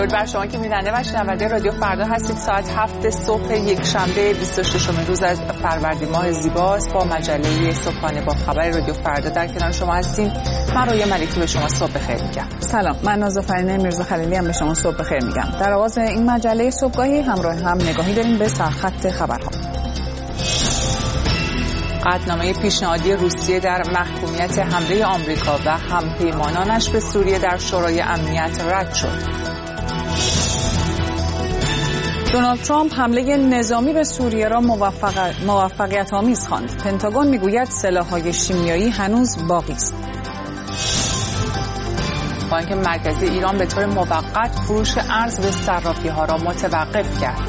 درود بر شما که بیننده و شنونده رادیو فردا هستید. ساعت 7 صبح یک شنبه 26 روز از فروردین ماه زیباست. با مجله صبحانه با خبر رادیو فردا در کنار شما هستیم. من رویا ملکی به شما صبح بخیر میگم. سلام، من نازافرین میرزا خلیلی هم به شما صبح بخیر میگم. در آغاز این مجله صبحگاهی همراه هم نگاهی داریم به سرخط خبرها. قطعنامه پیشنهادی روسیه در محکومیت حمله آمریکا و همپیمانانش به سوریه در شورای امنیت رد شد. دونالد ترامپ حمله نظامی به سوریه را موفقیت آمیز خواند. پنتاگون میگوید سلاح‌های شیمیایی هنوز باقی است. بانک مرکزی ایران به طور موقت فروش ارز به صرافی‌ها را متوقف کرد.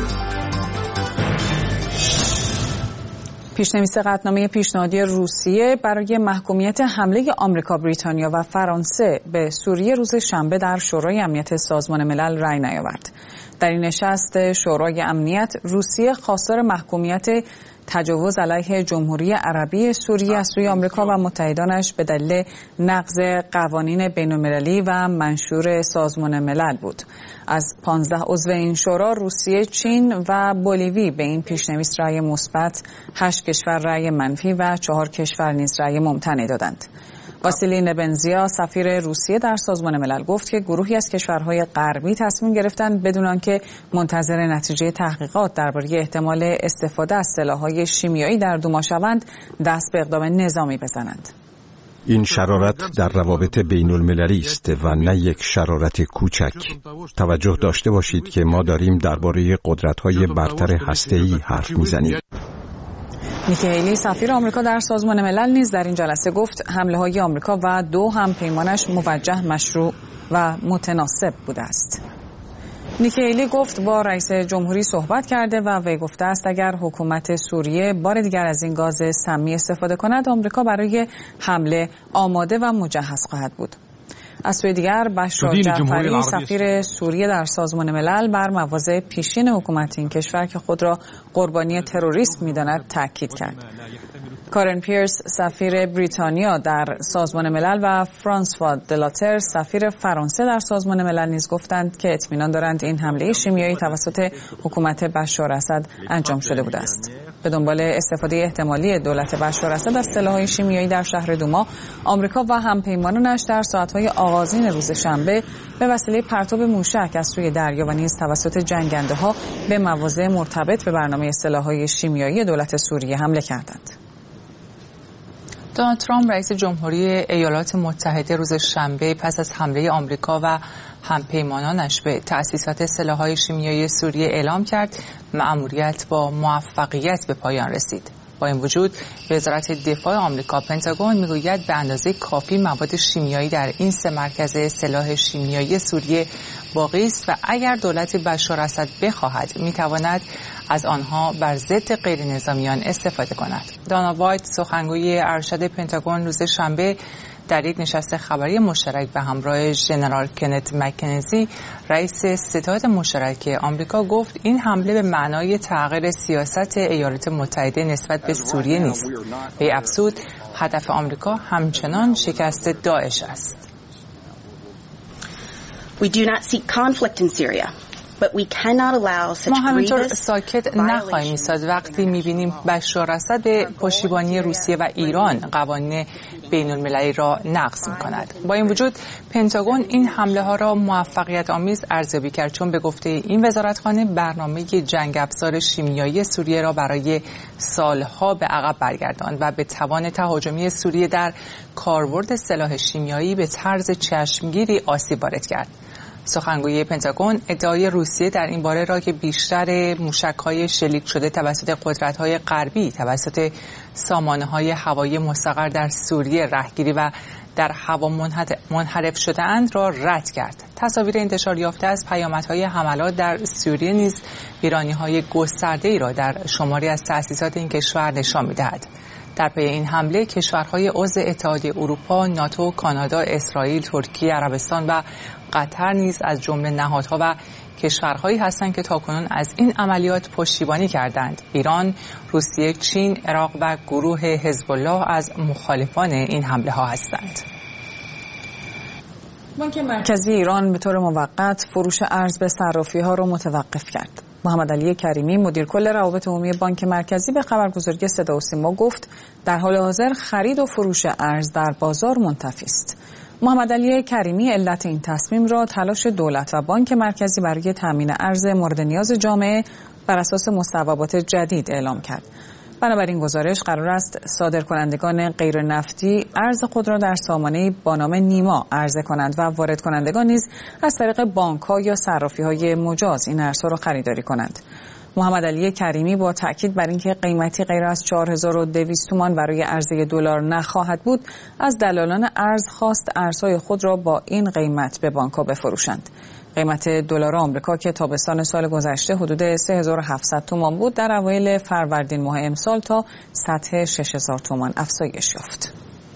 پیشنویس قطعنامه پیشنهادی روسیه برای محکومیت حمله آمریکا، بریتانیا و فرانسه به سوریه روز شنبه در شورای امنیت سازمان ملل رأی نیاورد. در این نشست شورای امنیت، روسیه خواستار محکومیت تجاوز علیه جمهوری عربی سوریه از سوی آمریکا و متحدانش به دلیل نقض قوانین بین‌المللی و منشور سازمان ملل بود. از 15 عضو این شورا، روسیه، چین و بولیوی به این پیشنویس رأی مثبت، 8 کشور رأی منفی و 4 کشور نیز رأی ممتنع دادند. واسیلی نبنزیا، سفیر روسیه در سازمان ملل، گفت که گروهی از کشورهای غربی تصمیم گرفتند بدون آنکه منتظر نتیجه تحقیقات درباره احتمال استفاده از سلاح‌های شیمیایی در دوما شوند، دست به اقدام نظامی بزنند. این شرارت در روابط بین المللی است و نه یک شرارت کوچک. توجه داشته باشید که ما داریم درباره قدرت‌های برتر هسته‌ای حرف می‌زنیم. نیکی هیلی، سفیر آمریکا در سازمان ملل، نیز در این جلسه گفت حمله‌های آمریکا و 2 همپیمانش موجه، مشروع و متناسب بوده است. نیکی هیلی گفت با رئیس جمهوری صحبت کرده و وی گفته است اگر حکومت سوریه بار دیگر از این گاز سمی استفاده کند، آمریکا برای حمله آماده و مجهز خواهد بود. از سوی دیگر بشار جعفری، سفیر سوریه در سازمان ملل، بر مواضع پیشین حکومت این کشور که خود را قربانی تروریسم می‌داند تاکید کرد. کارن پیرس، سفیر بریتانیا در سازمان ملل و فرانسوا دلاتر، سفیر فرانسه در سازمان ملل، نیز گفتند که اطمینان دارند این حمله شیمیایی توسط حکومت بشار اسد انجام شده بوده است. به دنبال استفاده احتمالی دولت بشار اسد از سلاح‌های شیمیایی در شهر دوما، آمریکا و همپیمانانش در ساعت‌های آغازین روز شنبه به وسیله پرتاب موشک از سوی دریا و نیز توسط جنگنده‌ها به مواضع مرتبط به برنامه سلاح‌های شیمیایی دولت سوریه حمله کردند. دونالد ترامپ رئیس جمهوری ایالات متحده روز شنبه پس از حمله آمریکا و همپیمانانش به تأسیسات سلاح‌های شیمیایی سوریه اعلام کرد مأموریت با موفقیت به پایان رسید. با این وجود وزارت دفاع آمریکا، پنتاگون، میگوید به اندازه کافی مواد شیمیایی در این 3 مرکز سلاح شیمیایی سوریه باقی است و اگر دولت بشار اسد بخواهد میتواند از آنها بر ضد غیر نظامیان استفاده کند. دانا وایت، سخنگوی ارشد پنتاگون، روز شنبه در یک نشست خبری مشترک به همراه ژنرال کنت مکنزی، رئیس ستاد مشترک آمریکا، گفت این حمله به معنای تغییر سیاست ایالات متحده نسبت به سوریه نیست. وی افزود هدف آمریکا همچنان شکست داعش است. We do not seek conflict in Syria. ما همینطور ساکت نخواهیم ایستاد وقتی می‌بینیم بشار اسد به پشتیبانی روسیه و ایران قوانین بین‌المللی را نقض می‌کند. با این وجود پنتاگون این حمله ها را موفقیت آمیز ارزیابی کرد، چون به گفته این وزارتخانه برنامه جنگ افزار شیمیایی سوریه را برای سالها به عقب برگرداند و به توان تهاجمی سوریه در کاربرد سلاح شیمیایی به طرز چشمگیری آسیب وارد کرد. سخنگوی پنتاگون ادعای روسیه در این باره را که بیشتر موشک‌های شلیک شده توسط قدرت‌های غربی توسط سامانه‌های هوایی مستقر در سوریه رهگیری و در هوا منحرف شده‌اند را رد کرد. تصاویر انتشار یافته از پیامدهای حملات در سوریه نیز ویرانی‌های گسترده‌ای را در شماری از تأسیسات این کشور نشان می‌دهد. در پی این حمله کشورهای عضو اتحادیه اروپا، ناتو، کانادا، اسرائیل، ترکیه، عربستان و قطر نیز از جمله نهادها و کشورهایی هستند که تاکنون از این عملیات پشتیبانی کردند. ایران، روسیه، چین، عراق و گروه حزب الله از مخالفان این حمله ها هستند. بانک مرکزی ایران به طور موقت فروش ارز به صرافی‌ها را متوقف کرد. محمد علی کریمی مدیر کل روابط عمومی بانک مرکزی به خبرگزاری صدا و سیما گفت در حال حاضر خرید و فروش ارز در بازار منتفی است. محمد علی کریمی علت این تصمیم را تلاش دولت و بانک مرکزی برای تامین ارز مورد نیاز جامعه بر اساس مصوبات جدید اعلام کرد. بنابراین گزارش قرار است صادرکنندگان غیر نفتی ارز خود را در سامانه‌ای با نام نیما عرضه کنند و وارد کنندگان نیز از طریق بانک‌ها یا صرافی‌های مجاز این ارزها را خریداری کنند. محمد علی کریمی با تاکید بر اینکه قیمتی غیر از 4200 تومان برای عرضه دلار نخواهد بود، از دلالان ارز خواست ارزهای خود را با این قیمت به بانک‌ها بفروشند. قیمت دلار آمریکا که تابستان سال گذشته حدود 3700 تومان بود، در اوایل فروردین ماه امسال تا سطح 6000 تومان افزایش یافت.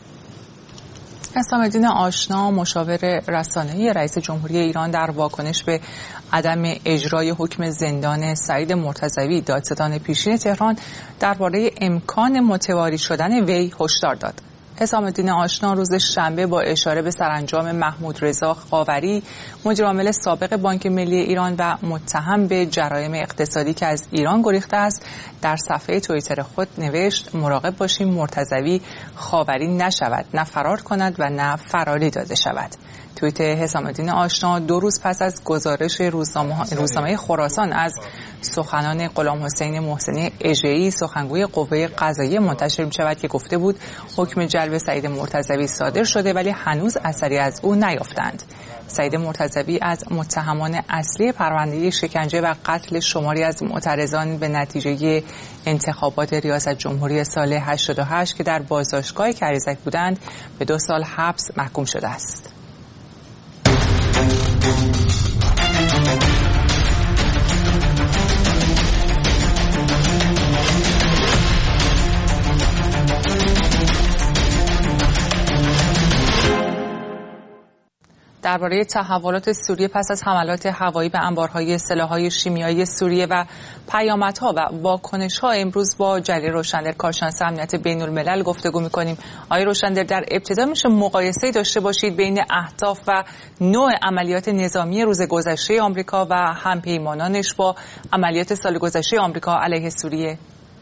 حسام الدین آشنا مشاور رسانه‌ای رئیس جمهوری ایران در واکنش به عدم اجرای حکم زندان سعید مرتضوی دادستان پیشین تهران درباره امکان متواری شدن وی هشدار داد. حسام الدین آشنا روز شنبه با اشاره به سرانجام محمود رضا خاوری مدیر عامل سابق بانک ملی ایران و متهم به جرایم اقتصادی که از ایران گریخته است در صفحه توییتر خود نوشت مراقب باشیم مرتضوی خاوری نشود، نه فرار کند و نه فراری داده شود. توییت حسام الدین آشنا 2 روز پس از گزارش روزنامه خراسان از سخنان غلام حسین محسنی اژه‌ای سخنگوی قوه قضاییه منتشر می شود که گفته بود حکم جلب سعید مرتضوی صادر شده ولی هنوز اثری از او نیافتند. سعید مرتضوی از متهمان اصلی پرونده شکنجه و قتل شماری از معترضان به نتیجه انتخابات ریاست جمهوری سال 88 که در بازداشتگاه کریزک بودند به 2 سال حبس محکوم شده است. درباره تحولات سوریه پس از حملات هوایی به انبارهای سلاح‌های شیمیایی سوریه و پیامدها و واکنش‌ها امروز با جلیل روشندر کارشناس امنیت بین‌الملل گفتگو می‌کنیم. آقای روشندر، در ابتدا میشه مقایسه‌ای داشته باشید بین اهداف و نوع عملیات نظامی روز گذشته آمریکا و همپیمانانش با عملیات سال گذشته آمریکا علیه سوریه؟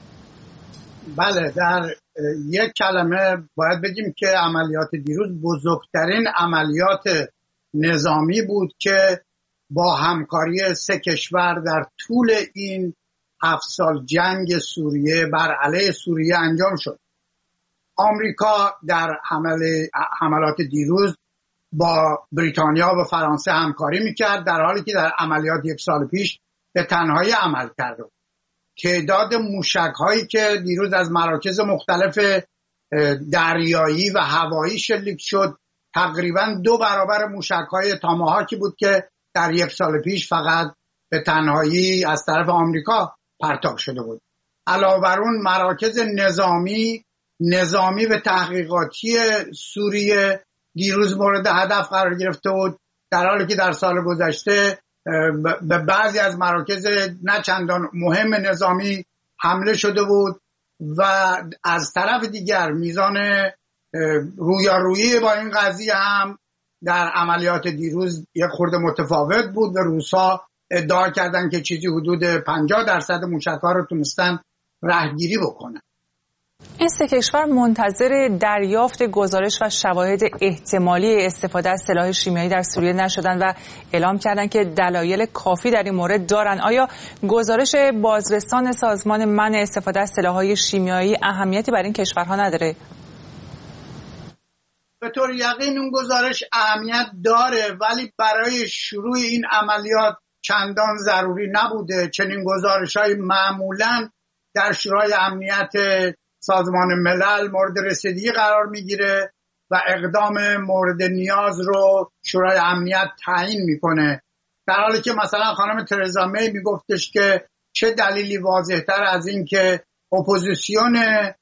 بله، در یک کلمه باید بگیم که عملیات دیروز بزرگترین عملیات نظامی بود که با همکاری 3 کشور در طول این 7 سال جنگ سوریه بر علیه سوریه انجام شد. آمریکا در حملات دیروز با بریتانیا و فرانسه همکاری میکرد، در حالی که در عملیات 1 سال پیش به تنهایی عمل کرد. تعداد موشک هایی که دیروز از مراکز مختلف دریایی و هوایی شلیک شد تقریبا 2 برابر موشک های تاماهاکی بود که در 1 سال پیش فقط به تنهایی از طرف آمریکا پرتاب شده بود. علاوه بر اون مراکز نظامی و تحقیقاتی سوریه دیروز مورد هدف قرار گرفته بود، در حالی که در سال گذشته به بعضی از مراکز نه چندان مهم نظامی حمله شده بود و از طرف دیگر میزان رویارویی با این قضیه هم در عملیات دیروز یک خورده متفاوت بود و روس‌ها ادعا کردن که چیزی حدود 50% موشک‌ها رو تونستن رهگیری بکنن. این 3 کشور منتظر دریافت گزارش و شواهد احتمالی استفاده از سلاح شیمیایی در سوریه نشدن و اعلام کردن که دلایل کافی در این مورد دارن. آیا گزارش بازرسان سازمان منع استفاده از سلاح‌های شیمیایی اهمیتی برای این کشورها نداره؟ به طور یقین اون گزارش اهمیت داره، ولی برای شروع این عملیات چندان ضروری نبوده. چنین گزارش‌های معمولاً در شورای امنیت سازمان ملل مورد رسیدگی قرار میگیره و اقدام مورد نیاز رو شورای امنیت تعیین میکنه، در حالی که مثلا خانم ترزا می میگفتش که چه دلیلی واضح‌تر از این که اپوزیسیون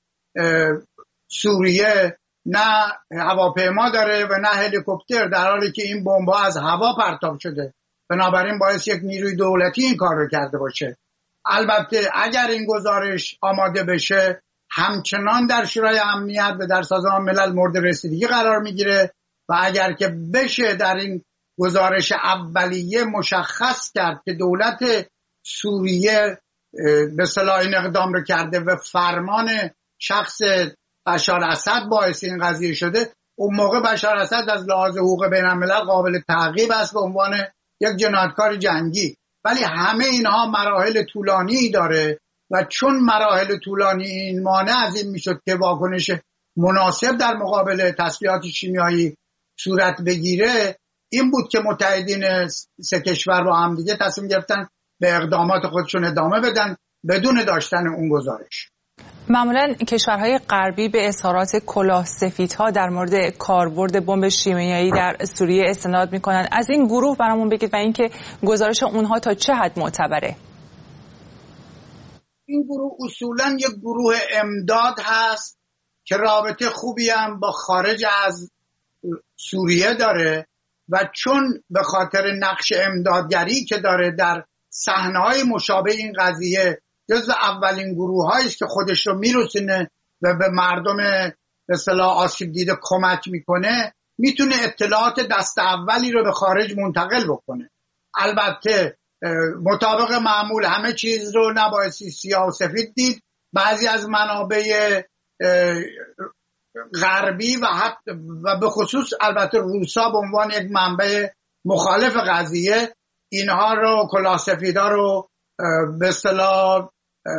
سوریه نه هواپیما داره و نه هلیکوپتر، در حالی که این بمب‌ها از هوا پرتاب شده، بنابراین باعث یک نیروی دولتی این کار رو کرده باشه. البته اگر این گزارش آماده بشه همچنان در شورای امنیت و در سازمان ملل مورد رسیدگی قرار میگیره و اگر که بشه در این گزارش اولیه مشخص کرد که دولت سوریه به اصطلاح این اقدام رو کرده و فرمان شخص بشار اسد باعث این قضیه شده، اون موقع بشار اسد از لحاظ حقوق بین الملل قابل تعقیب است به عنوان یک جنایتکار جنگی. ولی همه اینها مراحل طولانی داره و چون مراحل طولانی این مانع از این میشد که واکنش مناسب در مقابل تسلیحات شیمیایی صورت بگیره، این بود که متحدین سه کشور با هم دیگه تصمیم گرفتن به اقدامات خودشون ادامه بدن بدون داشتن اون گزارش. معمولا کشورهای غربی به اظهارات کلاهسفیدها در مورد کاربرد بمب شیمیایی در سوریه استناد میکنن. از این گروه برامون بگید و اینکه گزارش اونها تا چه حد معتبره؟ این گروه اصولا یک گروه امداد هست که رابطه خوبی هم با خارج از سوریه داره و چون به خاطر نقش امدادگری که داره در صحنه‌های مشابه این قضیه جزو اولین گروه‌هایی است که خودش رو میرسونه و به مردم به اصطلاح آسیب دیده کمک میکنه، میتونه اطلاعات دست اولی رو به خارج منتقل بکنه. البته مطابق معمول همه چیز رو نبایستی سیاه و سفید دید. بعضی از منابع غربی و به خصوص البته روسا به عنوان یک منبع مخالف قضیه اینها رو کلاهسفیدها رو به اصطلاح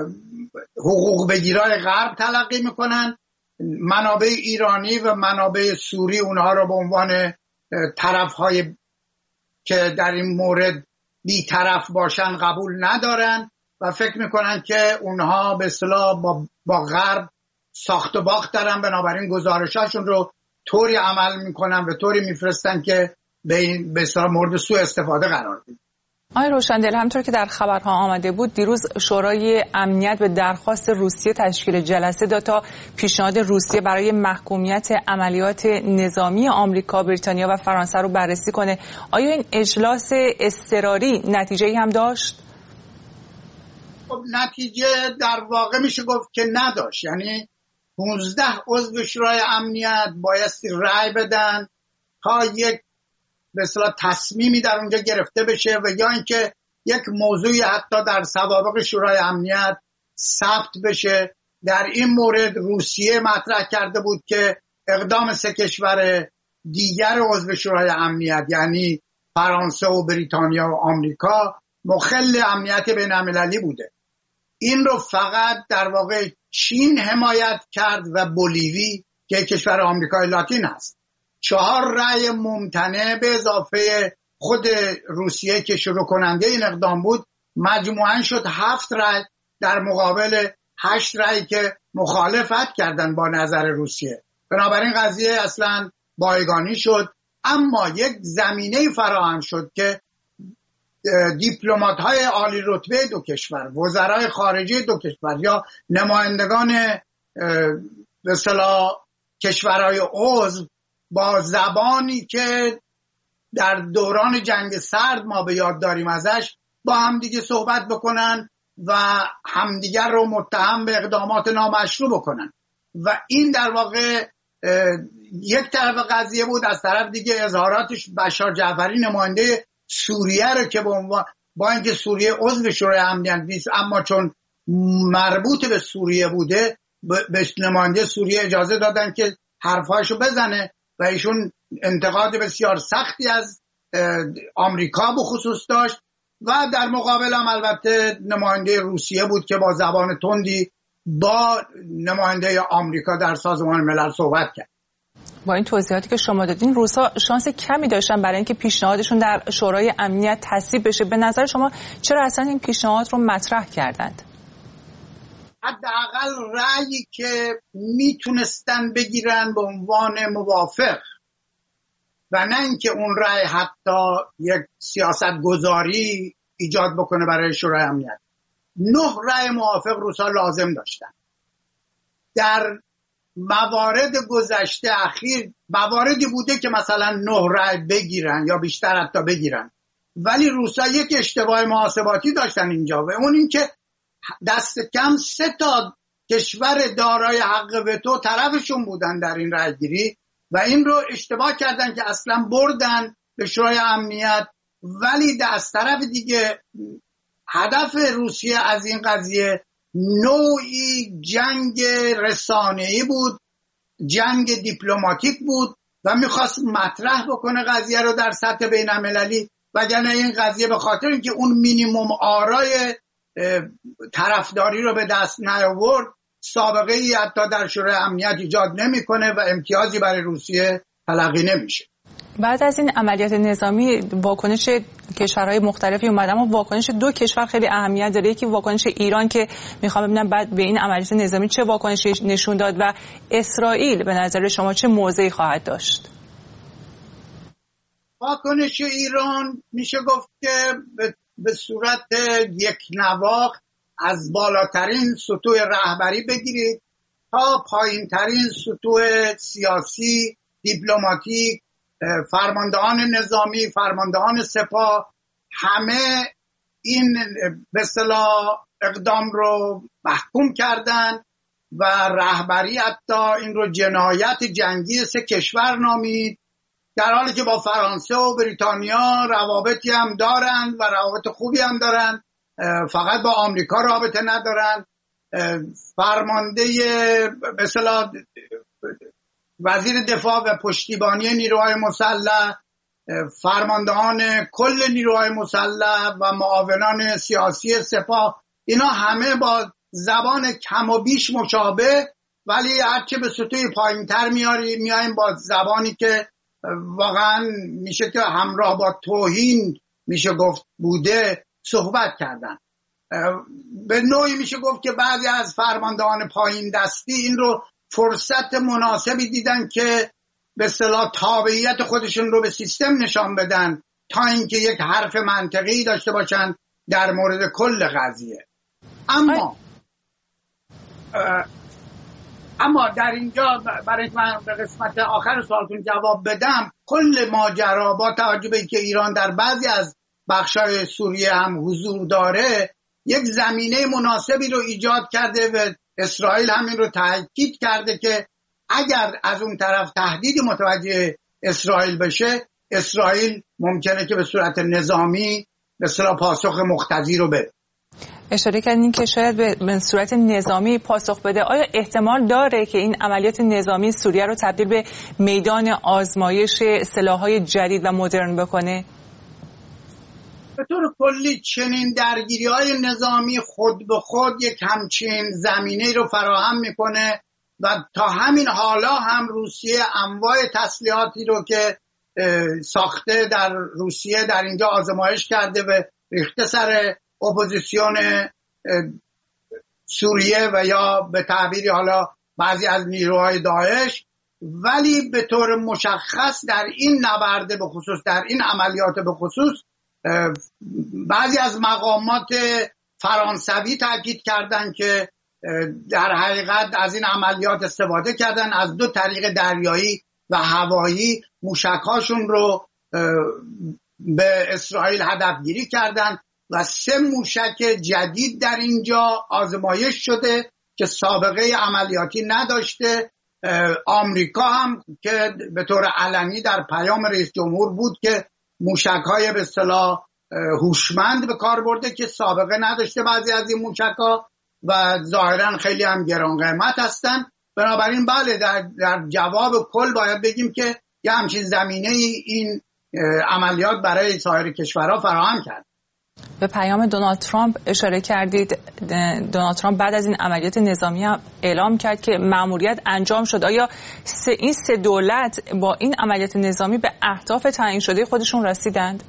حقوق بگیرای غرب تلقی میکنن. منابع ایرانی و منابع سوری اونها رو به عنوان طرفهای که در این مورد بی‌طرف باشن قبول ندارن و فکر میکنن که اونها به اصطلاح با غرب ساخت و باخت دارن، بنابراین گزارشاشون رو طوری عمل میکنن و طوری میفرستن که به اصطلاح مورد سوء استفاده قرار بده. آقای روشندل، همطور که در خبرها آمده بود دیروز شورای امنیت به درخواست روسیه تشکیل جلسه داد تا پیشنهاد روسیه برای محکومیت عملیات نظامی آمریکا، بریتانیا و فرانسه رو بررسی کنه. آیا این اجلاس اضطراری نتیجه‌ای هم داشت؟ خب نتیجه در واقع میشه گفت که نداشت. یعنی 15 عضو شورای امنیت بایستی رأی بدن تا یک به اصطلاح تصمیمی در اونجا گرفته بشه و یا اینکه یک موضوعی حتی در سوابق شورای امنیت ثبت بشه. در این مورد روسیه مطرح کرده بود که اقدام سه کشور دیگر عضو شورای امنیت یعنی فرانسه و بریتانیا و آمریکا مخل امنیت بین المللی بوده. این رو فقط در واقع چین حمایت کرد و بولیوی که کشور آمریکای لاتین است. 4 رأی ممتنع به اضافه خود روسیه که شروع کننده این اقدام بود مجموعاً شد 7 رأی در مقابل 8 رأی که مخالفت کردن با نظر روسیه. بنابراین قضیه اصلاً بایگانی شد. اما یک زمینه فراهم شد که دیپلمات‌های عالی رتبه دو کشور، وزرای خارجه دو کشور یا نمایندگان به اصطلاح کشورهای عضو با زبانی که در دوران جنگ سرد ما به یاد داریم ازش با همدیگه صحبت بکنن و همدیگر رو متهم به اقدامات نامشروع بکنن و این در واقع یک طرف قضیه بود. از طرف دیگه اظهاراتش بشار جعفری نماینده سوریه رو که با اینکه سوریه عضو شورای امنیت نیست اما چون مربوط به سوریه بوده به نماینده سوریه اجازه دادن که حرفاشو بزنه و ایشون انتقاد بسیار سختی از آمریکا به خصوص داشت و در مقابل هم البته نماینده روسیه بود که با زبان تندی با نماینده آمریکا در سازمان ملل صحبت کرد. با این توضیحاتی که شما دادین روسا شانس کمی داشتن برای اینکه پیشنهادشون در شورای امنیت تصویب بشه. به نظر شما چرا اصلا این پیشنهاد رو مطرح کردند؟ حداقل رأیی که میتونستن بگیرن به عنوان موافق و نه اینکه اون رأی حتی یک سیاست گذاری ایجاد بکنه برای شورای امنیت. 9 رأی موافق روسا لازم داشتن. در موارد گذشته اخیر مواردی بوده که مثلا 9 رأی بگیرن یا بیشتر حتی بگیرن، ولی روسا یک اشتباه محاسباتی داشتن اینجا و اون این که دست کم 3 تا کشور دارای حق وتو طرفشون بودن در این رأیگیری و این رو اشتباه کردن که اصلا بردن به شورای امنیت. ولی از طرف دیگه هدف روسیه از این قضیه نوعی جنگ رسانه‌ای بود، جنگ دیپلماتیک بود و میخواست مطرح بکنه قضیه رو در سطح بین المللی، وگرنه این قضیه به خاطر اینکه اون مینیمم آرای طرفداری رو به دست نیاورد سابقه ای حتی در شورای امنیت ایجاد نمیکنه و امتیازی برای روسیه تلقی نمیشه. بعد از این عملیات نظامی واکنش کشورهای مختلفی اومد، اما واکنش دو کشور خیلی اهمیت داره. یکی واکنش ایران که میخوام ببینم بعد به این عملیات نظامی چه واکنشی نشون داد و اسرائیل به نظر شما چه موضعی خواهد داشت؟ واکنش ایران میشه گفت که به صورت یک نواخت از بالاترین سطوح رهبری بگیرید تا پایینترین سطوح سیاسی، دیپلماتیک، فرماندهان نظامی، فرماندهان سپاه، همه این به اصطلاح اقدام رو محکوم کردن و رهبری حتی این رو جنایت جنگی سه کشور نامید، در حالی که با فرانسه و بریتانیا روابطی هم دارن و روابط خوبی هم دارن، فقط با آمریکا رابطه ندارن. فرمانده به اصطلاح وزیر دفاع و پشتیبانی نیروهای مسلح، فرماندهان کل نیروهای مسلح و معاونان سیاسی سپاه، اینا همه با زبان کم و بیش مشابه، ولی هرچه به سطوح پایین‌تر میایم با زبانی که واقعا میشه که همراه با توهین میشه گفت بوده صحبت کردن. به نوعی میشه گفت که بعضی از فرماندهان پایین دستی این رو فرصت مناسبی دیدن که به اصطلاح تابعیت خودشون رو به سیستم نشان بدن تا اینکه یک حرف منطقی داشته باشن در مورد کل قضیه. اما در اینجا برای من به قسمت آخر سوالتون جواب بدم، کل ماجرا با توجه به اینکه ایران در بعضی از بخشای سوریه هم حضور داره یک زمینه مناسبی رو ایجاد کرده و اسرائیل همین رو تاکید کرده که اگر از اون طرف تهدیدی متوجه اسرائیل بشه، اسرائیل ممکنه که به صورت نظامی به اصطلاح پاسخ مقتضی رو بده. اشاره کردین که شاید به صورت نظامی پاسخ بده. آیا احتمال داره که این عملیات نظامی سوریه رو تبدیل به میدان آزمایش سلاح‌های جدید و مدرن بکنه؟ به طور کلی چنین درگیری‌های نظامی خود به خود یک همچین زمینه رو فراهم میکنه و تا همین حالا هم روسیه انواع تسلیحاتی رو که ساخته در روسیه در اینجا آزمایش کرده و ریخته سر اپوزیسیون سوریه و یا به تعبیری حالا بعضی از نیروهای داعش، ولی به طور مشخص در این نبرد به خصوص در این عملیات به خصوص بعضی از مقامات فرانسوی تاکید کردند که در حقیقت از این عملیات استفاده کردن، از دو طریق دریایی و هوایی موشک‌هاشون رو به اسرائیل هدفگیری کردن و 3 موشک جدید در اینجا آزمایش شده که سابقه عملیاتی نداشته. آمریکا هم که به طور علنی در پیام رئیس جمهور بود که موشک‌های به اصطلاح هوشمند به کار برده که سابقه نداشته بعضی از این موشک‌ها و ظاهراً خیلی هم گران قیمت هستن. بنابراین بله در جواب کل باید بگیم که یه همچین زمینه این عملیات برای سایر کشورها فراهم کرد. به پیام دونالد ترامپ اشاره کردید. دونالد ترامپ بعد از این عملیات نظامی هم اعلام کرد که مأموریت انجام شد. آیا این 3 دولت با این عملیات نظامی به اهداف تعیین شده خودشون رسیدند؟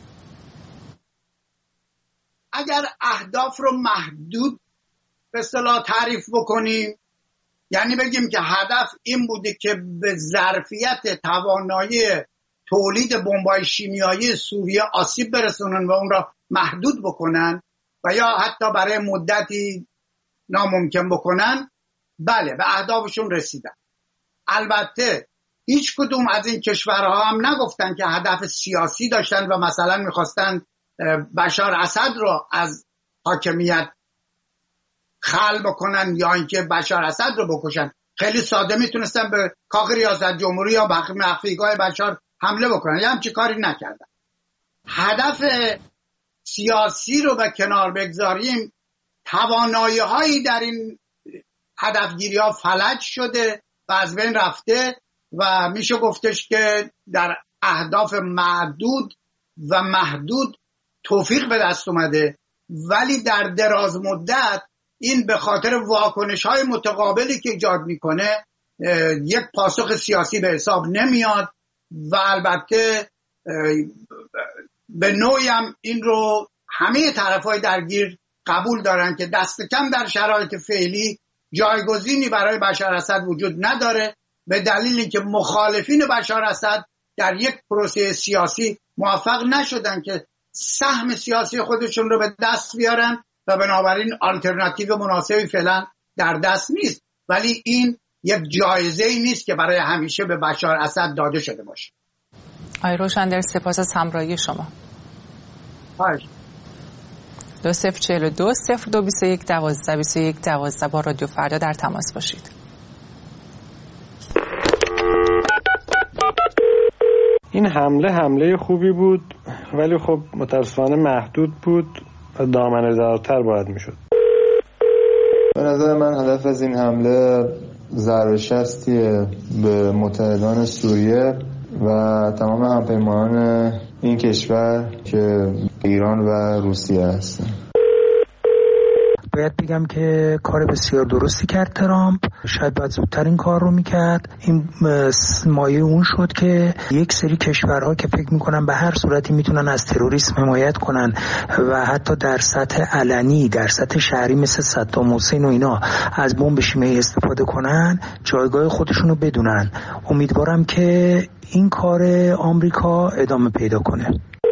اگر اهداف رو محدود به اصطلاح تعریف بکنیم، یعنی بگیم که هدف این بوده که به ظرفیت توانایی تولید بمب‌های شیمیایی سوریه آسیب برسونن و اون را محدود بکنن و یا حتی برای مدتی ناممکن بکنن، بله به اهدافشون رسیدن. البته هیچ کدوم از این کشورها هم نگفتن که هدف سیاسی داشتن و مثلا میخواستن بشار اسد رو از حاکمیت خلع بکنن یا اینکه بشار اسد رو بکشن. خیلی ساده میتونستن به کاخ ریاست جمهوری یا مخفیگاه بشار حمله بکنن، یا همچی کاری نکردن. هدف سیاسی رو به کنار بگذاریم، توانایی هایی در این هدفگیری ها فلج شده و از بین رفته و میشه گفتش که در اهداف معدود و محدود توفیق به دست اومده، ولی در دراز مدت این به خاطر واکنش های متقابلی که ایجاد میکنه یک پاسخ سیاسی به حساب نمیاد و البته به نوعی هم این رو همه طرفای درگیر قبول دارن که دست کم در شرایط فعلی جایگزینی برای بشار اسد وجود نداره، به دلیل اینکه مخالفین بشار اسد در یک پروسه سیاسی موفق نشدن که سهم سیاسی خودشون رو به دست بیارن و بنابراین آلترناتیو مناسبی فعلا در دست نیست، ولی این یک جایزه‌ای نیست که برای همیشه به بشار اسد داده شده باشه. آقای روشندر سپاس از همراهی شما. 2042 0221 12 21 12 با رادیو فردا در تماس باشید. این حمله خوبی بود، ولی خب متاسفانه محدود بود و دامنه‌دارتر باید میشد. به نظر من هدف از این حمله ضربه شستیه به متحدان سوریه و تمام همپیمانان این کشور که ایران و روسیه هستن. باید بگم که کار بسیار درستی کرد ترامپ، شاید باید زودتر این کار رو میکرد. این مایه اون شد که یک سری کشورها که فکر میکنن به هر صورتی میتونن از تروریسم حمایت کنن و حتی در سطح علنی، در سطح شهری مثل صدام حسین و اینا از بمب شیمیایی استفاده کنن، جایگاه خودشونو بدونن. امیدوارم که این کار آمریکا ادامه پیدا کنه.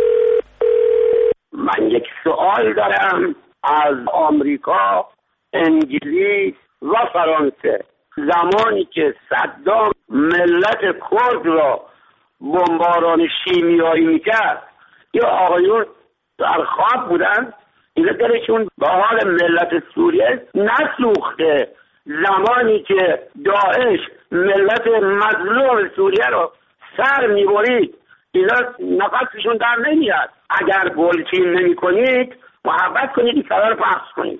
من یک سوال دارم از آمریکا، انگلیس و فرانسه. زمانی که صدام ملت کرد را بمباران شیمیایی میکرد، یا آقایون در خواب بودن؟ اینا دلشون به حال ملت سوریه نسوخته. زمانی که داعش ملت مظلوم سوریه را سر میبرید، اینا نفسشون در نمیاد. اگر گلچین نمی کنید، محبت کنید، این خبر رو پخش کنید.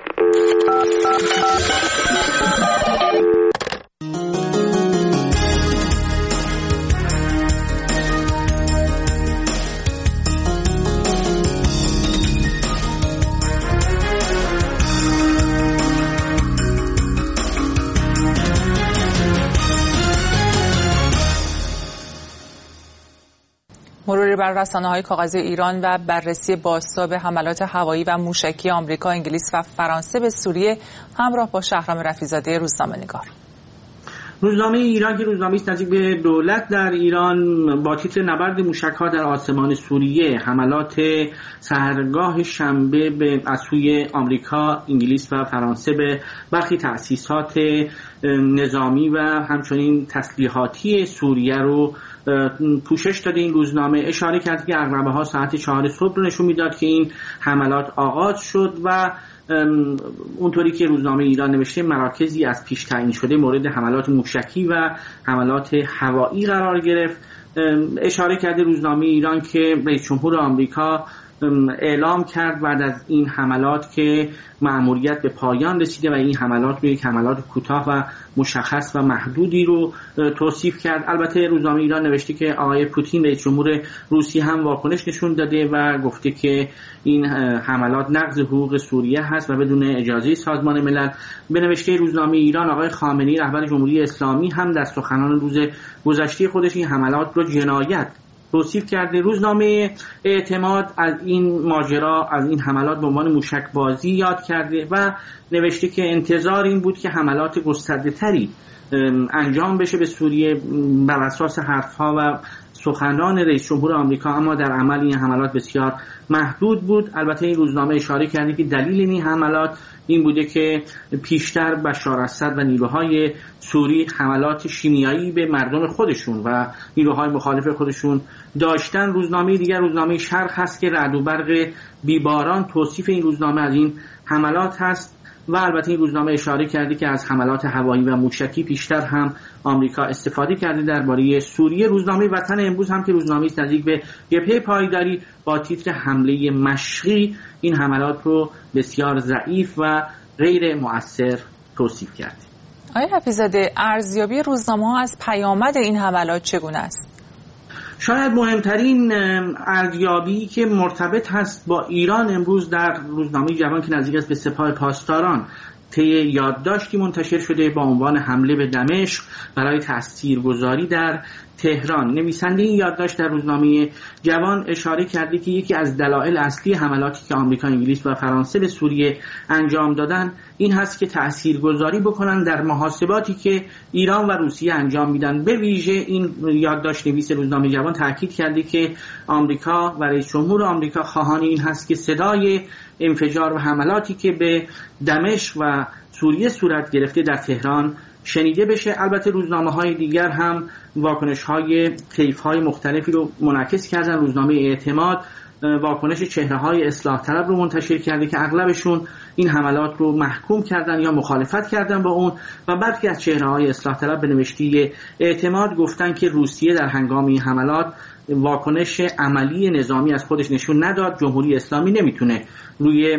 مروری بر رسانه‌های کاغذی ایران و بررسی بازتاب حملات هوایی و موشکی آمریکا، انگلیس و فرانسه به سوریه همراه با شهرام رفیع‌زاده، روزنامه‌نگار. روزنامه ایران که روزنامه‌ای است نزدیک به دولت در ایران با تیتر نبرد موشک‌ها در آسمان سوریه، حملات سحرگاه شنبه از سوی آمریکا، انگلیس و فرانسه به برخی تأسیسات نظامی و همچنین تسلیحاتی سوریه رو پوشش داده. این روزنامه اشاره کرد که عقربه‌ها ساعت 4 صبح رو نشون میداد که این حملات آغاز شد و اونطوری که روزنامه ایران نوشته مراکزی از پیش تعیین شده مورد حملات موشکی و حملات هوایی قرار گرفت. اشاره کرده روزنامه ایران که رئیس جمهور آمریکا اعلام کرد بعد از این حملات که مأموریت به پایان رسیده و این حملات رو یک حملات کوتاه و مشخص و محدودی رو توصیف کرد. البته روزنامه ایران نوشته که آقای پوتین رئیس جمهور روسیه هم واکنش نشون داده و گفته که این حملات نقض حقوق سوریه هست و بدون اجازه سازمان ملل. به نوشته روزنامه ایران آقای خامنه‌ای رهبر جمهوری اسلامی هم در سخنان روز گذشته خودش این حملات رو جنایت توصیف کرده. روزنامه اعتماد از این ماجرا، از این حملات به عنوان موشک بازی یاد کرده و نوشته که انتظار این بود که حملات گسترده‌تری انجام بشه به سوریه بر اساس حرفها و سخنان رئیس جمهور آمریکا، اما در عمل این حملات بسیار محدود بود. البته این روزنامه اشاره کرده که دلیل این حملات این بوده که پیشتر بشار اسد و نیروهای سوری حملات شیمیایی به مردم خودشون و نیروهای مخالف خودشون داشتن. روزنامه دیگر، روزنامه شرق هست که رعد و برق بیباران توصیف این روزنامه از این حملات هست و البته این روزنامه اشاره کرده که از حملات هوایی و موشکی پیشتر هم آمریکا استفاده کرده درباره سوریه. روزنامه وطن امروز هم که روزنامه است نزدیک به جبهه پایداری با تیتر حمله مشقی این حملات رو بسیار ضعیف و غیر مؤثر توصیف کرد. آقای حفیظ‌زاده، ارزیابی روزنامه‌ها از پیامد این حملات چگونه است؟ شاید مهمترین ارزیابی که مرتبط هست با ایران امروز در روزنامه جوان که نزدیک است به سپاه پاسداران طی یادداشتی منتشر شده با عنوان حمله به دمشق برای تاثیرگذاری در تهران. نویسنده این یادداشت در روزنامه جوان اشاره کرده که یکی از دلایل اصلی حملاتی که آمریکا، انگلیس و فرانسه به سوریه انجام دادن این هست که تاثیرگذاری بکنن در محاسباتی که ایران و روسیه انجام میدن. به ویژه این یادداشت نویس روزنامه جوان تاکید کرده که آمریکا و رئیس جمهور آمریکا خواهان این هست که صدای انفجار و حملاتی که به دمشق و سوریه صورت گرفته در تهران شنیده بشه. البته روزنامه‌های دیگر هم واکنش‌های طیف‌های مختلفی رو منعکس کردن. روزنامه اعتماد واکنش چهره‌های اصلاح طلب رو منتشر کرده که اغلبشون این حملات رو محکوم کردن یا مخالفت کردن با اون و برخی از چهره‌های اصلاح طلب به نوشته اعتماد گفتن که روسیه در هنگام این حملات واکنش عملی نظامی از خودش نشون نداد. جمهوری اسلامی نمیتونه روی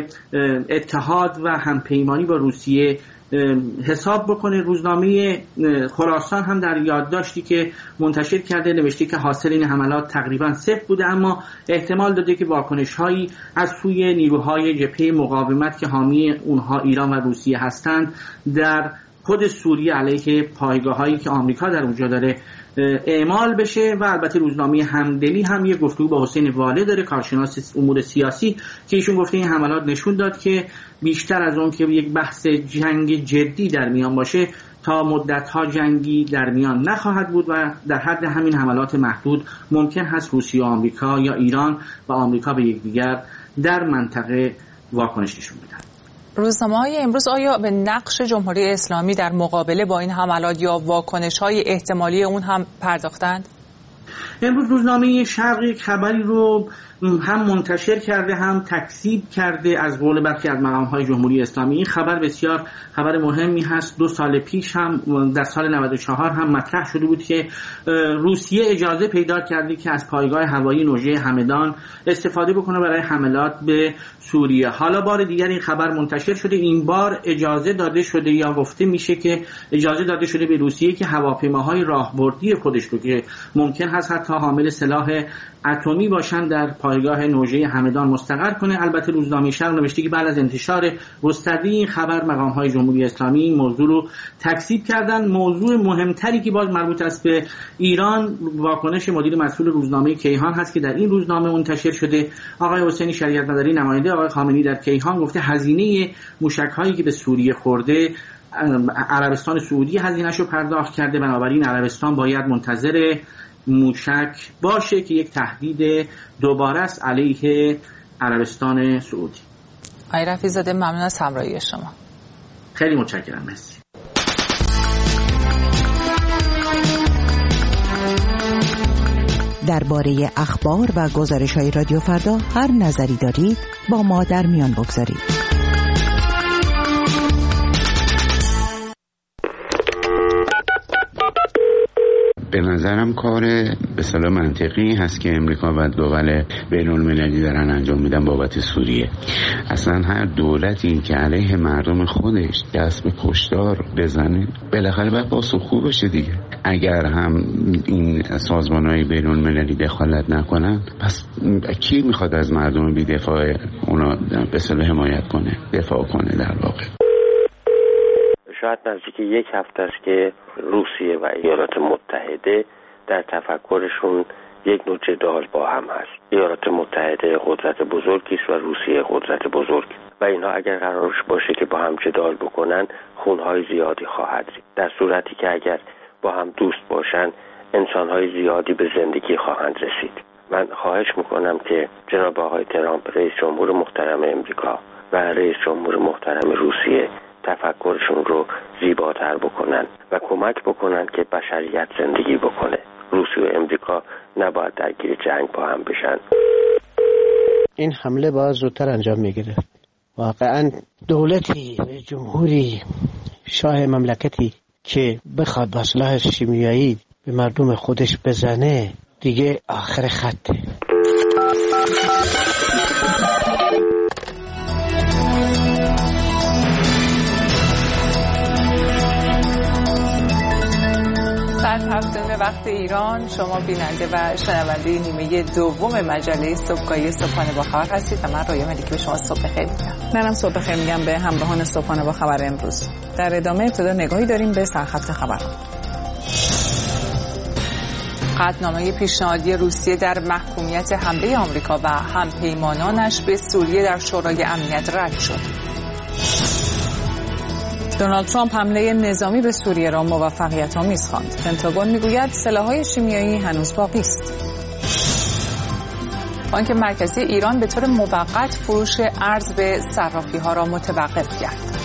اتحاد و همپیمانی با روسیه حساب بکنه. روزنامه خراسان هم در یادداشتی که منتشر کرده نوشته که حاصل این حملات تقریبا صفر بوده، اما احتمال داده که واکنش‌هایی از سوی نیروهای جبهه مقاومت که حامی اونها ایران و روسیه هستند در خود سوریه علیه پایگاه‌هایی که آمریکا در اونجا داره اعمال بشه. و البته روزنامه همدلی هم یک گفتگو با حسین واله داره، کارشناس امور سیاسی، که ایشون گفته این حملات نشون داد که بیشتر از اون که یک بحث جنگ جدی در میان باشه تا مدت‌ها جنگی در میان نخواهد بود و در حد همین حملات محدود ممکن هست روسیه و آمریکا یا ایران و آمریکا به یکدیگر در منطقه واکنش نشون بدن. روزنامه‌های امروز آیا به نقش جمهوری اسلامی در مقابله با این حملات یا واکنش‌های احتمالی اون هم پرداختند؟ امروز روزنامه شرق یک خبری رو هم منتشر کرده هم تکذیب کرده از قول برخی از مقام‌های جمهوری اسلامی. این خبر بسیار خبر مهمی هست. 2 سال پیش هم در سال 94 هم مطرح شده بود که روسیه اجازه پیدا کرده که از پایگاه هوایی نوژه همدان استفاده بکنه برای حملات به سوریه. حالا بار دیگر این خبر منتشر شده. این بار اجازه داده شده یا گفته میشه که اجازه داده شده به روسیه که هواپیماهای راهبردی خودش رو که ممکن هست حتی حامل سلاح اتمی باشن در پایگاه نوژه همدان مستقر کنه. البته روزنامه شرق نوشته که بعد از انتشار گسترده این خبر مقام‌های جمهوری اسلامی این موضوع رو تکذیب کردن. موضوع مهمتری که باز مربوط است به ایران واکنش مدیر مسئول روزنامه کیهان هست که در این روزنامه منتشر شده. آقای حسین شریعت مداری نماینده آقای خامنه‌ای در کیهان گفته هزینه موشک‌هایی که به سوریه خورده عربستان سعودی هزینه‌شو پرداخت کرده، بنابراین عربستان باید منتظر موشک باشه که یک تهدید دوباره است علیه عربستان سعودی. آقای رفیع‌زاده ممنون از همراهی شما. خیلی متشکرم. مرسی. درباره اخبار و گزارش‌های رادیو فردا هر نظری دارید با ما در میان بگذارید. به نظرم کار به اصطلاح منطقی هست که امریکا و دول بین‌المللی دارن انجام میدن بابت سوریه. اصلا هر دولتی که علیه مردم خودش دست به کشتار بزنه بالاخره باید پاسخگو باشه دیگه. اگر هم این سازمان‌های بین‌المللی دخالت نکنن پس کی میخواد از مردم بی‌دفاع اونا به اصطلاح حمایت کنه، دفاع کنه؟ در واقع شاید نزدیک 1 هفته است که روسیه و ایالات متحده در تفکرشون یک نوع جدال با هم هست. ایالات متحده قدرت بزرگی است و روسیه قدرت بزرگ و اینها اگر قرارش باشه که با هم جدال بکنن خونهای زیادی خواهد رید. در صورتی که اگر با هم دوست باشن انسانهای زیادی به زندگی خواهند رسید. من خواهش میکنم که جناب آقای ترامپ رئیس جمهور محترم امریکا و رئیس جمهور محترم روسیه تفکرشون رو زیباتر بکنن و کمک بکنن که بشریت زندگی بکنه. روسیه و امریکا نباید درگیر جنگ با هم بشن. این حمله باید زودتر انجام میگیره. واقعا دولتی جمهوری شاه مملکتی که بخواد با سلاح شیمیایی به مردم خودش بزنه دیگه آخر خطه. هفتم وقت ایران، شما بیننده و شنونده نیمه دوم مجله صبحگاهی صبحانه با خبر هستید و من رایه ملیکی به شما صبح بخیر میگم. منم صبح بخیر میگم به همراهان صبحانه با خبر امروز. در ادامه ابتدا نگاهی داریم به سرخط خبرها. قطعنامه پیشنهادی روسیه در محکومیت حمله آمریکا و همپیمانانش به سوریه در شورای امنیت رد شد. دونالد ترامپ حمله نظامی به سوریه را موفقیت‌آمیز خواند. پنتاگون میگوید سلاح‌های شیمیایی هنوز باقی است. بانک مرکزی ایران به طور موقت فروش ارز به صرافی‌ها را متوقف کرد.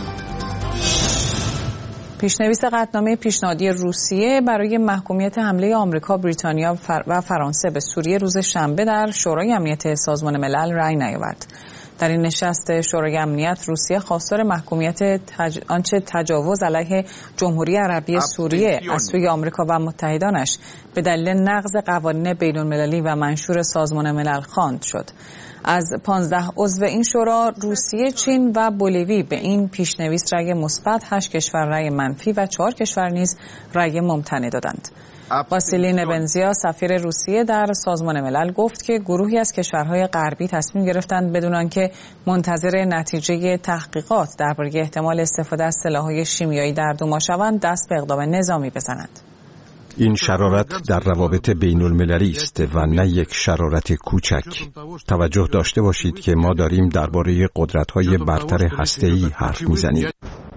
پیشنویس قطعنامه پیشنهادی روسیه برای محکومیت حمله آمریکا، بریتانیا و فرانسه به سوریه روز شنبه در شورای امنیت سازمان ملل رأی نیاورد. در این نشست شورای امنیت روسیه خواستار محکومیت آنچه تجاوز علیه جمهوری عربی سوریه از سوی آمریکا و متحدانش به دلیل نقض قوانین بین‌المللی و منشور سازمان ملل خواند شد. از 15 عضو این شورا روسیه، چین و بولیوی به این پیشنویس رأی مثبت، 8 کشور رأی منفی و 4 کشور نیز رأی ممتنع دادند. واسیلی نبنزیا سفیر روسیه در سازمان ملل گفت که گروهی از کشورهای غربی تصمیم گرفتند بدون آنکه منتظر نتیجه تحقیقات درباره احتمال استفاده از سلاح‌های شیمیایی در دوما شوند دست به اقدام نظامی بزنند. این شرارت در روابط بین المللی است و نه یک شرارت کوچک. توجه داشته باشید که ما داریم درباره قدرت‌های برتر هسته‌ای حرف می‌زنیم.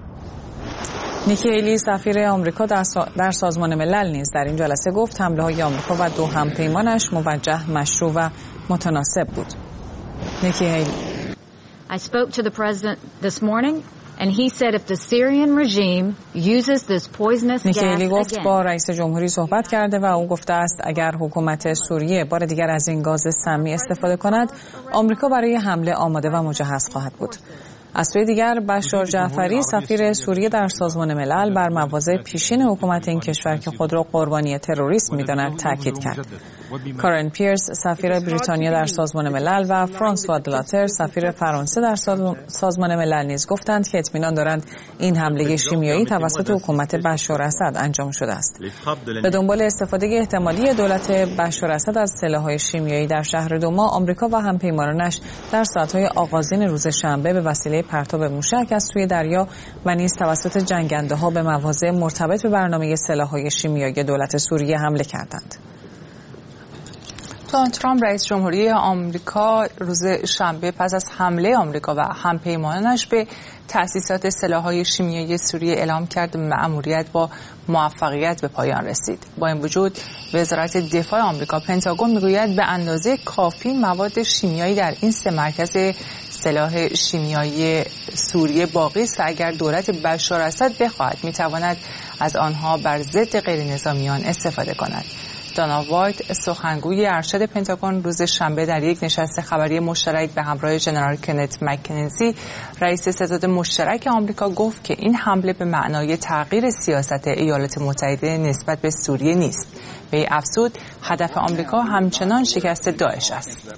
نیکی هیلی سفیر آمریکا در سازمان ملل نیز در این جلسه گفت حمله‌های آمریکا و 2 همپیمانش موجه، مشروع و متناسب بود. نیکی هیلی I spoke to the president this morning and he said if the Syrian regime uses this poisonous gas نیکی هیلی گفت با رئیس جمهوری صحبت کرده و او گفته است اگر حکومت سوریه بار دیگر از این گاز سمی استفاده کند، آمریکا برای حمله آماده و مجهز خواهد بود. از سوی دیگر بشار جعفری سفیر سوریه در سازمان ملل بر مواضع پیشین حکومت این کشور که خود را قربانی تروریسم می‌داند تاکید کرد. کارن پیرس سفیر بریتانیا در سازمان ملل و فرانسوا دلاتر سفیر فرانسه در سازمان ملل نیز گفتند که اطمینان دارند این حمله شیمیایی توسط حکومت بشار اسد انجام شده است. به دنبال استفاده احتمالی دولت بشار اسد از سلاح‌های شیمیایی در شهر دوما، آمریکا و همپیمانانش در ساعت‌های آغازین روز شنبه به وسیله پرتاب موشک از سوی دریا و نیز توسط جنگنده‌ها به مواضع مرتبط به برنامه سلاح‌های شیمیایی دولت سوریه حمله کردند. دونالد ترامپ رئیس جمهوری آمریکا روز شنبه پس از حمله آمریکا و همپیمانانش به تأسیسات سلاح‌های شیمیایی سوریه اعلام کرد مأموریت با موفقیت به پایان رسید. با این وجود وزارت دفاع آمریکا پنتاگون میگوید به اندازه کافی مواد شیمیایی در این 3 مرکز سلاح شیمیایی سوریه باقی است و اگر دولت بشار اسد بخواهد میتواند از آنها بر ضد غیرنظامیان استفاده کند. دانا وایت سخنگوی ارشد پنتاگون روز شنبه در یک نشست خبری مشترک به همراه ژنرال کنت مکنزی رئیس ستاد مشترک آمریکا گفت که این حمله به معنای تغییر سیاست ایالات متحده نسبت به سوریه نیست. به این افزود هدف آمریکا همچنان شکست داعش است.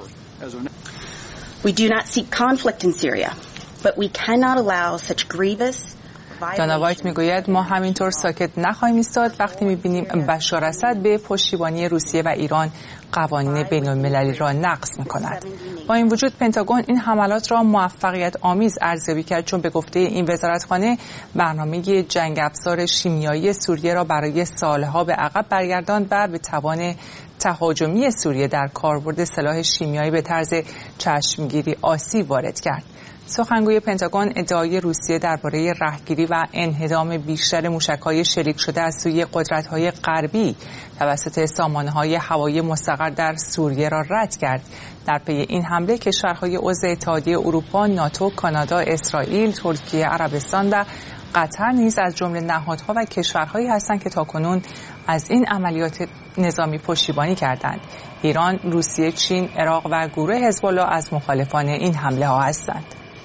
We do not seek conflict in Syria, but we cannot allow such grievous دانا وایت میگوید ما همینطور ساکت نخواهیم ایستاد وقتی میبینیم بشار اسد به پشتیبانی روسیه و ایران قوانین بین المللی را نقض میکند. با این وجود پنتاگون این حملات را موفقیت آمیز ارزیابی کرد چون به گفته این وزارتخانه برنامه جنگ افزار شیمیایی سوریه را برای سالها به عقب برگرداند و به توان تهاجمی سوریه در کاربرد سلاح شیمیایی به طرز چشمگیری آسیب وارد کرد. سخنگوی پنتاگون ادعای روسیه درباره رهگیری و انهدام بیشتر موشک‌های شلیک شده از سوی قدرت‌های غربی توسط سامانه‌های هوایی مستقر در سوریه را رد کرد. در پی این حمله کشورهای عضو اتحادیه اروپا، ناتو، کانادا، اسرائیل، ترکیه، عربستان و قطر نیز از جمله نهادها و کشورهایی هستند که تاکنون از این عملیات نظامی پشتیبانی کردند. ایران، روسیه، چین، عراق و گروه حزب الله از مخالفان این حمله ها هستند.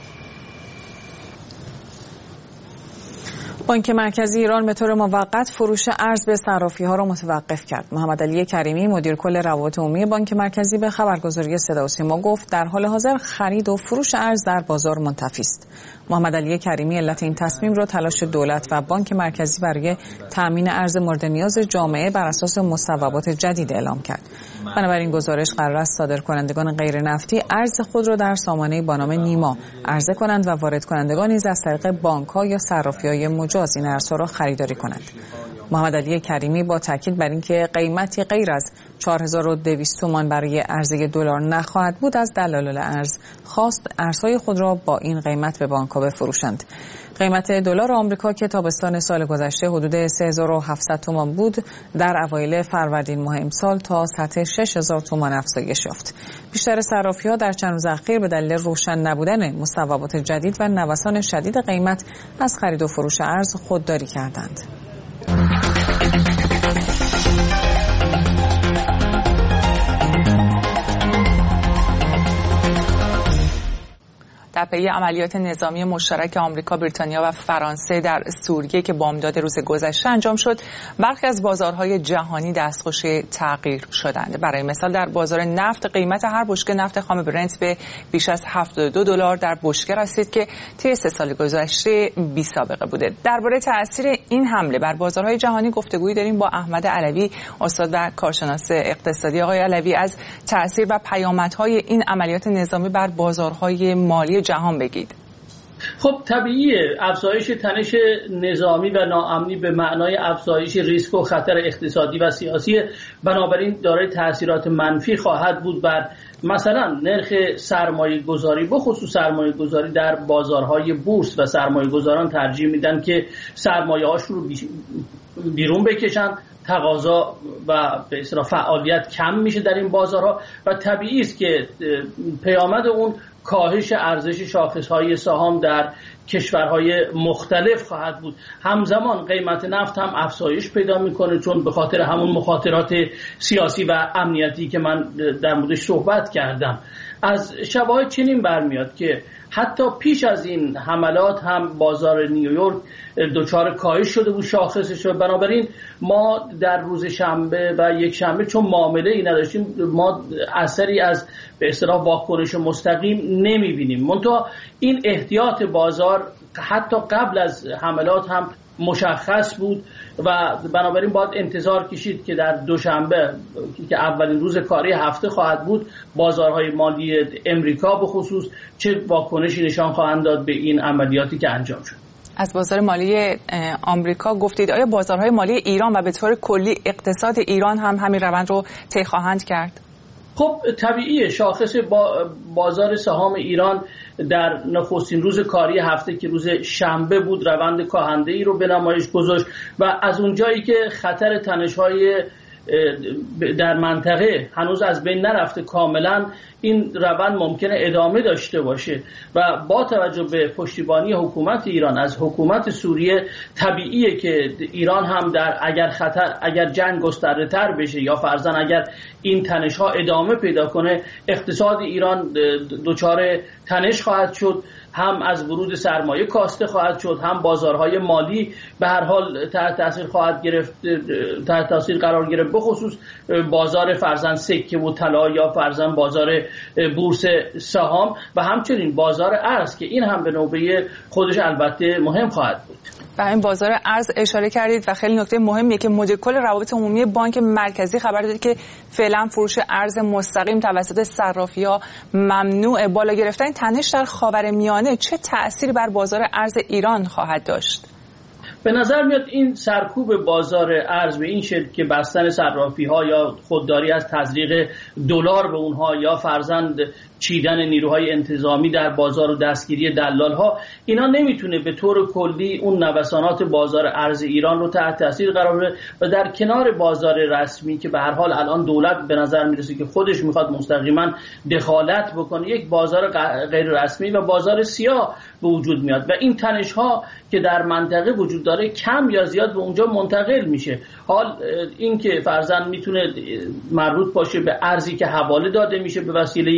بانک مرکزی ایران به طور موقت فروش ارز به صرافی‌ها را متوقف کرد. محمد علی کریمی مدیر کل روابط عمومی بانک مرکزی به خبرگزاری صدا و سیما گفت در حال حاضر خرید و فروش ارز در بازار منتفی است. محمد علی کریمی علت این تصمیم را تلاش دولت و بانک مرکزی برای تامین ارز مورد نیاز جامعه بر اساس مصوبات جدید اعلام کرد. بنابراین گزارش قرار است صادرکنندگان غیر نفتی ارز خود را در سامانه با نام نیما عرضه کنند و واردکنندگان نیز از طریق بانک‌ها یا صرافی‌های مجاز این ارزها را خریداری کنند. محمد علی کریمی با تاکید بر اینکه قیمتی غیر از 4200 تومان برای عرضه دلار نخواهد بود، از دلایل ارز خواست ارزهای خود را با این قیمت به بانک‌ها بفروشند. قیمت دلار آمریکا که تابستان سال گذشته حدود 3700 تومان بود، در اوایل فروردین ماه امسال تا سطح 6000 تومان افزایش یافت. بیشتر صرافی‌ها در چند روز اخیر به دلیل روشن نبودن مصوبات جدید و نوسان شدید قیمت از خرید و فروش ارز خودداری کردند. در پی عملیات نظامی مشترک آمریکا، بریتانیا و فرانسه در سوریه که بامداد روز گذشته انجام شد، برخی از بازارهای جهانی دستخوش تغییر شدند. برای مثال در بازار نفت قیمت هر بشکه نفت خام برنت به بیش از $72 در بشکه رسید که طی 3 سال گذشته بی سابقه بوده. درباره تأثیر این حمله بر بازارهای جهانی گفتگویی داریم با احمد علوی، استاد و کارشناس اقتصادی. آقای علوی، از تأثیر و پیامدهای این عملیات نظامی بر بازارهای مالی جهان بگید. خب طبیعیه افزایش تنش نظامی و ناامنی به معنای افزایش ریسک و خطر اقتصادی و سیاسی، بنابراین دارای تاثیرات منفی خواهد بود بر مثلا نرخ سرمایه گذاری، به خصوص سرمایه گذاری در بازارهای بورس، و سرمایه گذاران ترجیح میدن که سرمایه هاشون رو بیرون بکشن، تقاضا و به اصطلاح فعالیت کم میشه در این بازارها و طبیعی است که پیامد اون کاهش ارزش شاخصهای سهام در کشورهای مختلف خواهد بود. همزمان قیمت نفت هم افزایش پیدا میکنه، چون به خاطر همون مخاطرات سیاسی و امنیتی که من در موردش صحبت کردم. از شواهد چنین برمیاد که حتی پیش از این حملات هم بازار نیویورک دچار کاهش شده بود شاخصش، و بنابراین ما در روز شنبه و یک شنبه چون معامله ای نداشتیم، ما اثری از به اصطلاح واکنش مستقیم نمیبینیم. منتها این احتیاط بازار حتی قبل از حملات هم مشخص بود و بنابراین باید انتظار کشید که در دوشنبه که اولین روز کاری هفته خواهد بود، بازارهای مالی امریکا به خصوص چه واکنشی نشان خواهند داد به این عملیاتی که انجام شد. از بازار مالی آمریکا گفتید، آیا بازارهای مالی ایران و به طور کلی اقتصاد ایران هم همین روند رو طی خواهند کرد؟ خب طبیعیه، شاخص بازار سهام ایران در نخستین روز کاری هفته که روز شنبه بود روند کاهنده‌ای رو به نمایش گذاشت و از اونجایی که خطر تنش‌های در منطقه هنوز از بین نرفته کاملا، این روند ممکنه ادامه داشته باشه و با توجه به پشتیبانی حکومت ایران از حکومت سوریه، طبیعیه که ایران هم اگر جنگ گسترده‌تر بشه یا فرضاً اگر این تنش‌ها ادامه پیدا کنه، اقتصاد ایران دچار تنش خواهد شد، هم از ورود سرمایه کاسته خواهد شد، هم بازارهای مالی به هر حال تحت تاثیر قرار گرفت، به خصوص بازار فرضاً سکه و طلا یا فرضاً بازار بورس سهام و همچنین بازار ارز که این هم به نوبه خودش البته مهم خواهد بود. و این بازار ارز اشاره کردید و خیلی نکته مهمیه که مدیر کل روابط عمومی بانک مرکزی خبر داده که فعلا فروش ارز مستقیم توسط صرافی‌ها ممنوعه. بالا گرفتن تنش در خاورمیانه چه تأثیری بر بازار ارز ایران خواهد داشت؟ به نظر میاد این سرکوب بازار ارز به این شکل که بستن صرافی‌ها یا خودداری از تزریق دلار به اونها یا فرضاً چیدن نیروهای انتظامی در بازار و دستگیری دلال‌ها، اینا نمیتونه به طور کلی اون نوسانات بازار ارز ایران رو تحت تاثیر قرار بده و در کنار بازار رسمی که به هر حال الان دولت به نظر میرسه که خودش میخواد مستقیما دخالت بکنه، یک بازار غیر رسمی و بازار سیاه به وجود میاد و این تنش‌ها که در منطقه وجود داره کم یا زیاد به اونجا منتقل میشه. حال این که فرضاً میتونه مربوط باشه به ارزی که حواله داده میشه به وسیله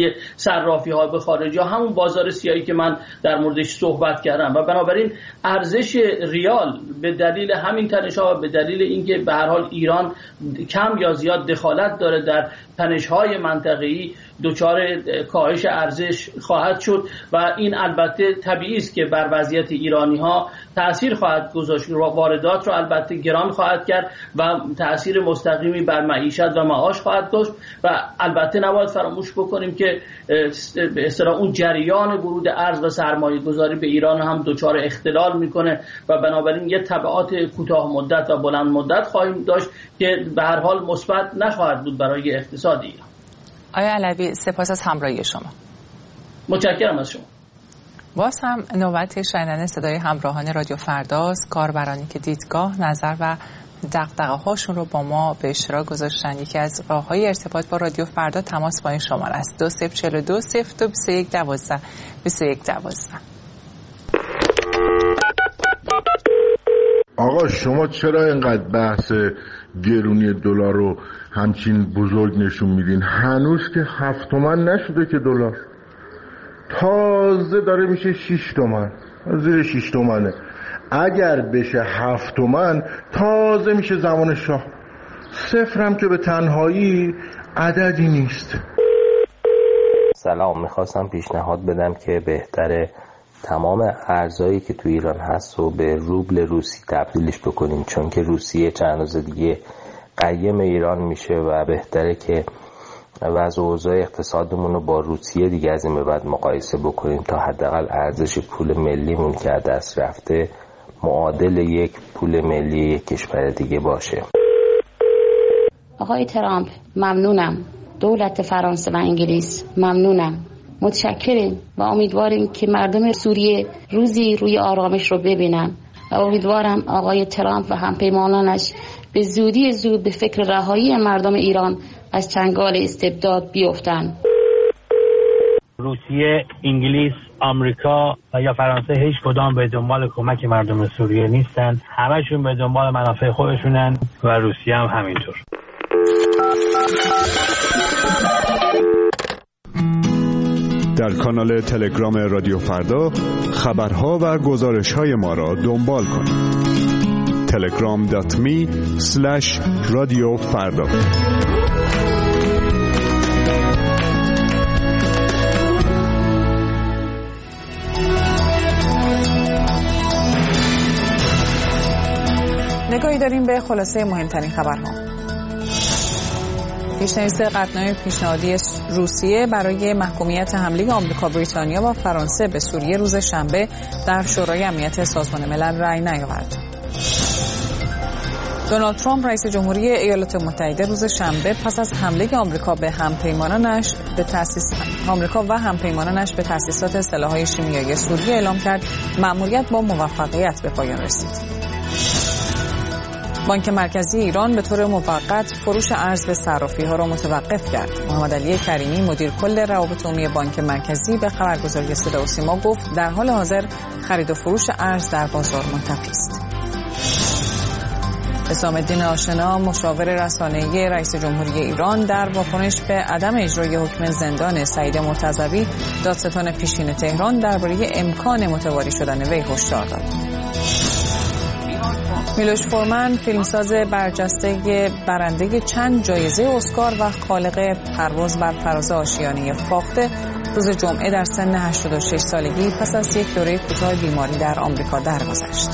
صرافی‌ها به خارج یا همون بازار سیاهی که من در موردش صحبت کردم و بنابراین ارزش ریال به دلیل همین تنش‌ها و به دلیل اینکه به هر حال ایران کم یا زیاد دخالت داره در تنش‌های منطقه‌ای دچار کاهش ارزش خواهد شد و این البته طبیعی است که بر وضعیت ایرانی‌ها تأثیر خواهد گذاشت. واردات رو البته گران خواهد کرد و تأثیر مستقیمی بر معیشت و معاش خواهد داشت و البته نباید فراموش بکنیم که به اصطلاح اون جریان ورود ارز و سرمایه‌گذاری به ایران هم دچار اختلال میکنه و بنابراین یه تبعات کوتاه مدت و بلند مدت خواهیم داشت که به هر حال مثبت نخواهد بود برای اقتصاد ایران. آقای علوی سپاس از همراهی شما. متشکرم از شما. باز هم نوبت شنیدن صدای همراهان رادیو فرداست، کاربرانی که دیدگاه، نظر و دغدغه‌هاشون رو با ما به اشتراک گذاشتن. یکی از راه‌های ارتباط با رادیو فردا تماس با این شماره است: 2042 022112 2112. آقا شما چرا اینقدر بحث گرونی دلار رو همچین بزرگ نشون میدین؟ هنوز که 7 تومن نشده که دلار، تازه داره میشه 6 تومن، زیر 6 تومنه. اگر بشه 7 تومن تازه میشه زمان شاه. صفرم که به تنهایی عددی نیست. سلام، میخواستم پیشنهاد بدم که بهتره تمام ارزایی که تو ایران هست رو به روبل روسی تبدیلش بکنیم، چون که روسیه چند روز دیگه قیم ایران میشه و بهتره که وضع و اوضاع اقتصادمون رو با روسیه دیگه از این به بعد مقایسه بکنیم تا حداقل ارزش پول ملیمون که از دست رفته معادل یک پول ملی یک کشور دیگه باشه. آقای ترامپ ممنونم، دولت فرانسه و انگلیس ممنونم، متشکریم و امیدواریم که مردم سوریه روزی روی آرامش رو ببینن و امیدوارم آقای ترامپ و همپیمانانش به زودی زود به فکر رهایی مردم ایران از چنگال استبداد بیفتن. روسیه، انگلیس، آمریکا و یا فرانسه هیچ کدام به دنبال کمک مردم سوریه نیستن، همشون به دنبال منافع خودشونن و روسیه هم همینطور. در کانال تلگرام رادیو فردا خبرها و گزارش‌های ما را دنبال کنید. telegram.me/رادیو فردا. نگاهی داریم به خلاصه مهمترین خبرها. پیشنهاد قطعنامه پیشنهادی روسیه برای محکومیت حمله آمریکا، بریتانیا و فرانسه به سوریه روز شنبه در شورای امنیت سازمان ملل رأی نیاورد. دونالد ترامپ رئیس جمهوری ایالات متحده روز شنبه پس از حمله آمریکا و همپیمانانش به تأسیسات سلاح‌های شیمیایی سوریه اعلام کرد مأموریت با موفقیت به پایان رسید. بانک مرکزی ایران به طور موقت فروش ارز به صرافی‌ها را متوقف کرد. محمد علی کریمی مدیر کل روابط عمومی بانک مرکزی به خبرگزاری صدا و سیما گفت در حال حاضر خرید و فروش ارز در بازار منتفی است. حسام الدین آشنا مشاور رسانه‌ای رئیس جمهوری ایران در واکنش به عدم اجرای حکم زندان سعید مرتضوی دادستان پیشین تهران درباره امکان متواری شدن وی هشدار داد. میلوش فورمن فیلمساز برجسته برنده چند جایزه اسکار و خالق پرواز بر فراز آشیانه فاخته روز جمعه در سن 86 سالگی پس از یک دوره کوتاه بیماری در آمریکا درگذشت.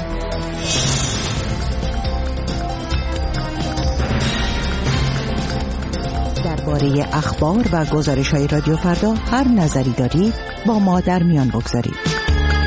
درباره اخبار و گزارش‌های رادیو فردا هر نظری دارید با ما در میان بگذارید.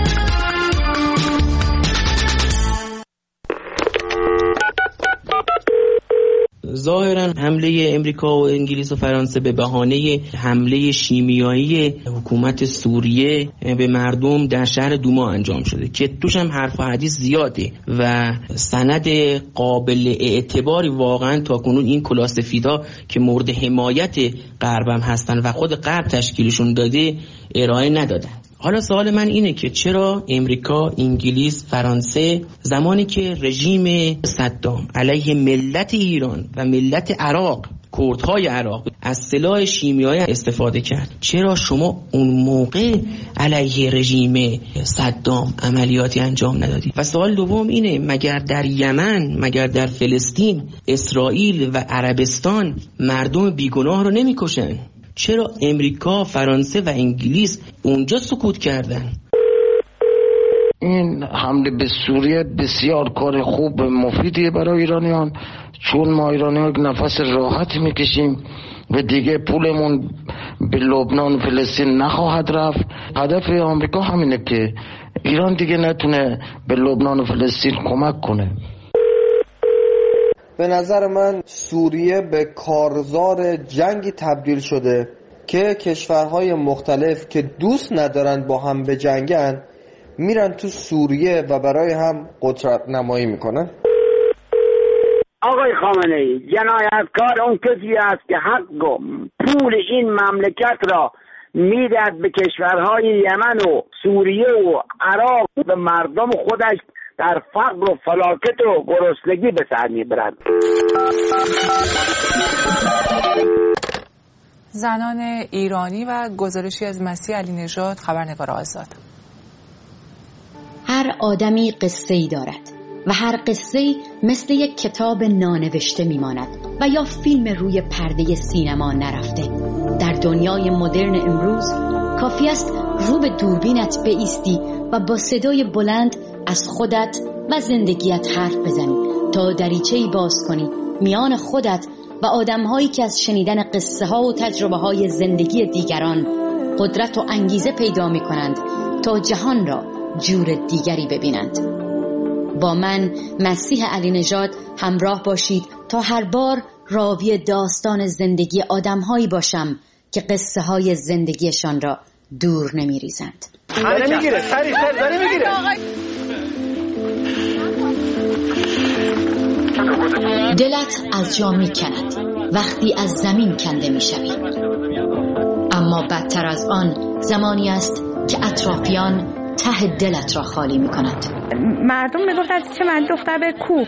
ظاهرا حمله امریکا و انگلیس و فرانسه به بهانه حمله شیمیایی حکومت سوریه به مردم در شهر دوما انجام شده که توش هم حرف و حدیث زیاده و سند قابل اعتباری واقعا تا کنون این کلاسفیدا که مورد حمایت غرب هم هستن و خود غرب تشکیلشون داده ارائه ندادن. حالا سوال من اینه که چرا امریکا، انگلیس، فرانسه زمانی که رژیم صدام علیه ملت ایران و ملت عراق، کردهای عراق از سلاح شیمیایی استفاده کرد. چرا شما اون موقع علیه رژیم صدام عملیاتی انجام ندادید؟ و سوال دوم اینه، مگر در یمن، مگر در فلسطین، اسرائیل و عربستان مردم بیگناه رو نمیکشن؟ چرا امریکا، فرانسه و انگلیس اونجا سکوت کردن؟ این حمله به سوریه بسیار کار خوب مفیدیه برای ایرانیان، چون ما ایرانیان نفس راحتی میکشیم و دیگه پولمون به لبنان و فلسطین نخواهد رفت. هدف آمریکا همینه که ایران دیگه نتونه به لبنان و فلسطین کمک کنه. به نظر من سوریه به کارزار جنگی تبدیل شده که کشورهای مختلف که دوست ندارن با هم بجنگن میرن تو سوریه و برای هم قدرت نمایی میکنن. آقای خامنه‌ای، جنایتکار اون کسی است که حق و پول این مملکت را میدهد به کشورهای یمن و سوریه و عراق به مردم خودش در فقر و فلاکت و گرسنگی به سر میبرد. زنان ایرانی و گزارشی از مسیح علی نژاد، خبرنگار آزاد. هر آدمی قصه‌ای دارد و هر قصه‌ای مثل یک کتاب نانوشته میماند و یا فیلم روی پرده سینما نرفته. در دنیای مدرن امروز کافی است رو به دوربینت بایستی و با صدای بلند از خودت و زندگیت حرف بزنی تا دریچه‌ای باز کنی میان خودت و آدم‌هایی که از شنیدن قصه‌ها و تجربه‌های زندگی دیگران قدرت و انگیزه پیدا می‌کنند تا جهان را جور دیگری ببینند. با من مسیح علی نژاد همراه باشید تا هر بار راوی داستان زندگی آدم‌هایی باشم که قصه‌های زندگیشان را دور نمی‌ریزند. داره میگیره، داره میگیره. دلت از جا می‌کند وقتی از زمین کنده می‌شوی، اما بدتر از آن زمانی است که اطرافیان ته دلت را خالی می‌کند. مردم میگفتن چه من دختر به کوه.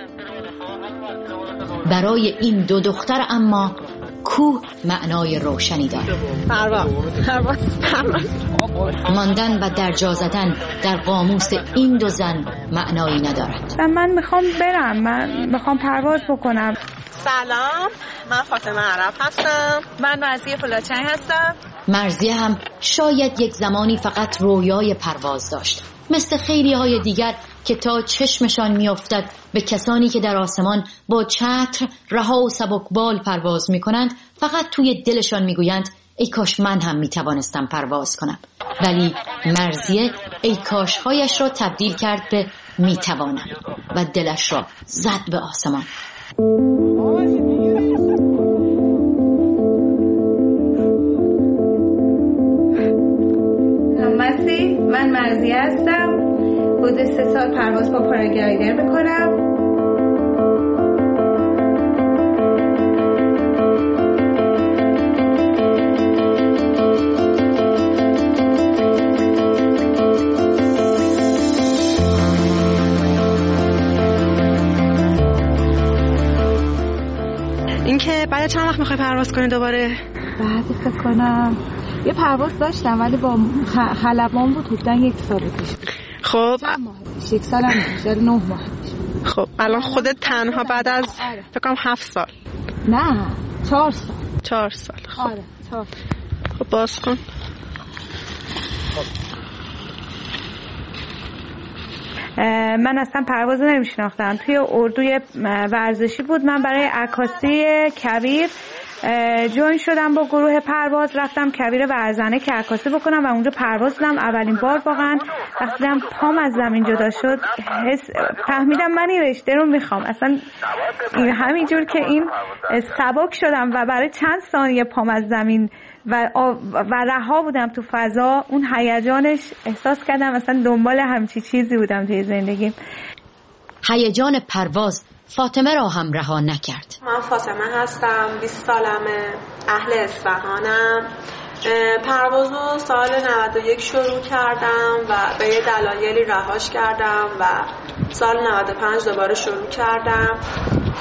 برای این دو دختر اما کوه معنای روشنی دارد. ماندن و درجا زدن در قاموس این دو زن معنایی ندارد. من میخوام برم، من میخوام پرواز بکنم. سلام، من فاطمه عرب هستم. من مرضیه فلاچنگ هستم. مرضیه هم شاید یک زمانی فقط رویای پرواز داشت، مثل خیلی های دیگر که تا چشمشان میافتد به کسانی که در آسمان با چتر رها و سبکبال پرواز میکنند، فقط توی دلشان میگویند ای کاش من هم میتوانستم پرواز کنم. ولی مرضیه ای کاش هایش را تبدیل کرد به میتوانم و دلش را زد به آسمان. من مرضیه هستم. حدود 3 سال پرواز با پاراگلایدر میکنم. اینکه بعد چند وقت میخوای پرواز کنی دوباره؟ بعد فکر کنم یه پرواز داشتم ولی با خلبان بود حدوداً 1 سال پیش. خب 1 سال هم میشه، 9 ماه. خب الان خودت تنها بعد از فکر کنم 7 سال. نه 4 سال. 4 سال. خب. آره 4. خب باز کن. من اصلا پرواز نمیشناختم. توی اردوی ورزشی بود. من برای عکاسی کویر جوین شدم با گروه پرواز. رفتم کویر ورزنه که عکاسی بکنم و اونجا پرواز دیدم. اولین بار واقعا وقتی دیدم پام از زمین جدا شد فهمیدم من این رشته رو میخوام. اصلا همینجور که این سبک شدم و برای چند ثانیه پام از زمین و رها بودم تو فضا، اون هیجانش احساس کردم اصلا دنبال همچی چیزی بودم توی زندگیم. هیجان پرواز فاطمه را هم رها نکرد. من فاطمه هستم، 20 سالمه، اهل اصفهانم. پروازو سال 91 شروع کردم و به یه دلایلی رهاش کردم و سال 95 دوباره شروع کردم.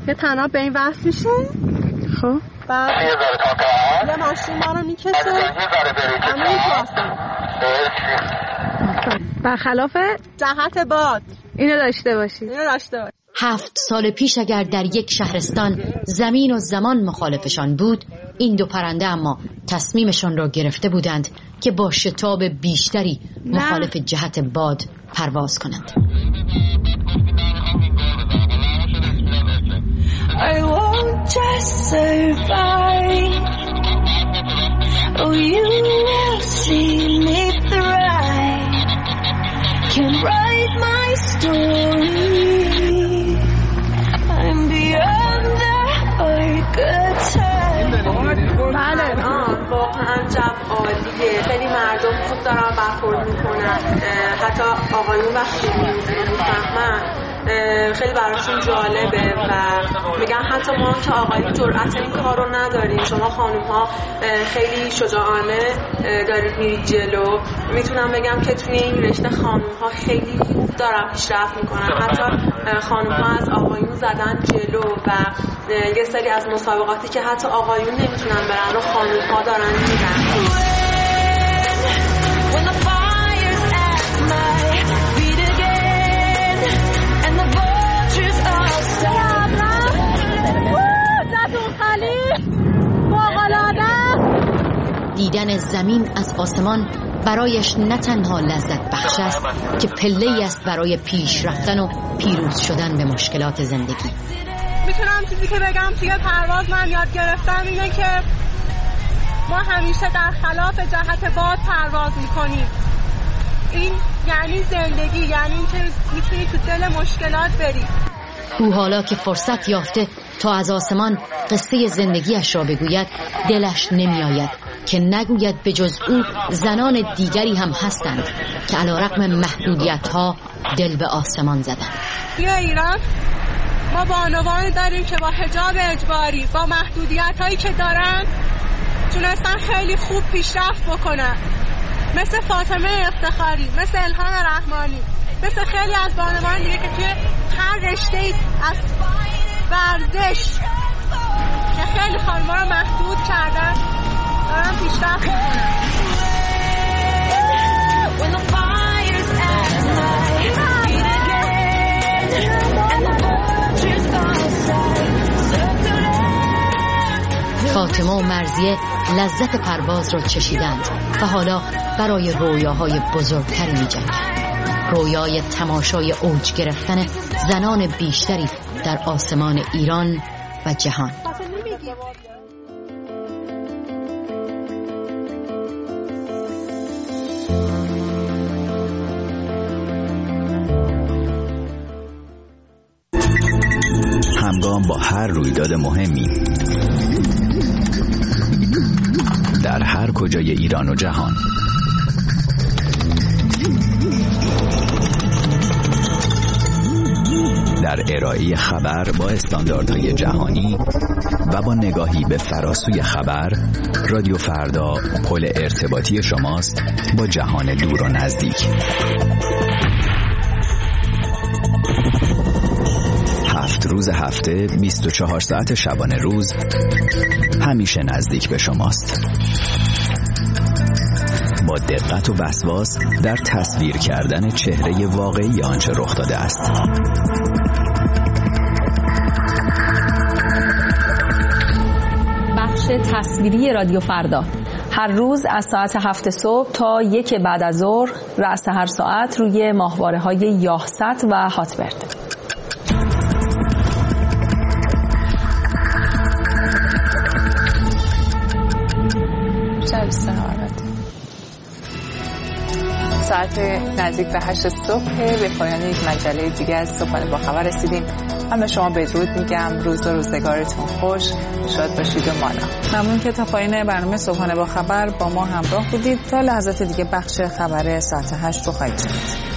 یه تناب به این وصل میشه. خب بعد یه ماشین ما رو میکشه همین تو آسمون برخلاف جهت باد. اینو داشته باشی. 7 سال پیش اگر در یک شهرستان زمین و زمان مخالفشان بود، این دو پرنده اما تصمیمشان را گرفته بودند که با شتاب بیشتری مخالف جهت باد پرواز کنند. I won't just survive. Oh, you will see me thrive. Can write my story. I'm beyond the archetype. بله واقعا جو عالیه. خیلی مردم خوب دارن برخورد میکنن. حتی آقایون وقتی میفهمن خیلی براشون جالبه و میگن حتی ما که آقایون جرأت این کار رو نداریم، شما خانوم ها خیلی شجاعانه دارید میرید جلو. میتونم بگم که توی این رشته خانوم ها خیلی خوب دارن پیشرفت میکنن. حتی خانوم ها از آقایون زدن جلو و یه سری از مسابقاتی که حتی آقایون نمیتونن برن رو خانوم ها دارن میرن. دیدن زمین از آسمان برایش نه تنها لذت بخش است که پله‌ای است برای پیش رفتن و پیروز شدن به مشکلات زندگی. میتونم چیزی که بگم توی پرواز من یاد گرفتم اینه که ما همیشه در خلاف جهت باد پرواز میکنیم. این یعنی زندگی، یعنی اینکه میتونی تو دل مشکلات بری. او حالا که فرصت یافته تا از آسمان قصه زندگیش را بگوید، دلش نمی آید که نگوید به جز او زنان دیگری هم هستند که علیرغم محدودیت‌ها دل به آسمان زدند. توی ایران ما بانوانی داریم که با حجاب اجباری، با محدودیت‌هایی که دارن تونستن خیلی خوب پیشرفت بکنن، مثل فاطمه افتخاری، مثل الهام رحمانی، مثل خیلی از بانوان دیگه که توی هر رشته‌ای از ورزش که خیلی خانم‌ها رو محدود کردن دارن پیشرفت میکنن. فاطمه و مرضیه لذت پرواز را چشیدند و حالا برای رویاهای بزرگتری می‌جنگند. رویای تماشای اوج گرفتن زنان بیشتری در آسمان ایران و جهان. همگام با هر رویداد مهمی در هر کجای ایران و جهان، در ارائه خبر با استانداردهای جهانی و با نگاهی به فراسوی خبر، رادیو فردا پل ارتباطی شماست با جهان دور و نزدیک. 7 روز هفته، 24 ساعت شبانه روز، همیشه نزدیک به شماست. با دقت و وسواس در تصویر کردن چهره واقعی آنچه رخ داده است. بخش تصویری رادیو فردا هر روز از ساعت 7 صبح تا 1 بعد از ظهر، رأس هر ساعت روی ماهواره‌های یاهست و هاتبرد. ساعت نزدیک به 8 صبح به پایان یک مجله دیگه از صبحانه با خبر رسیدیم. من به شما بدرود میگم. روز و روزگارتون خوش، شاد باشید و مانا. ممنون که تا پایان برنامه صبحانه با خبر با ما همراه بودید. تا لحظات دیگه بخش خبر ساعت 8 رو خواهید شنید.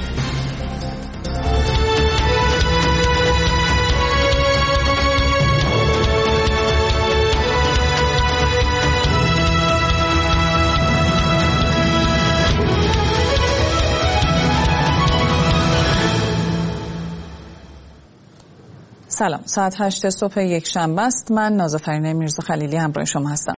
سلام، ساعت 8 صبح یک شنبه است. من نازافرین میرزا خلیلی همراه شما هستم.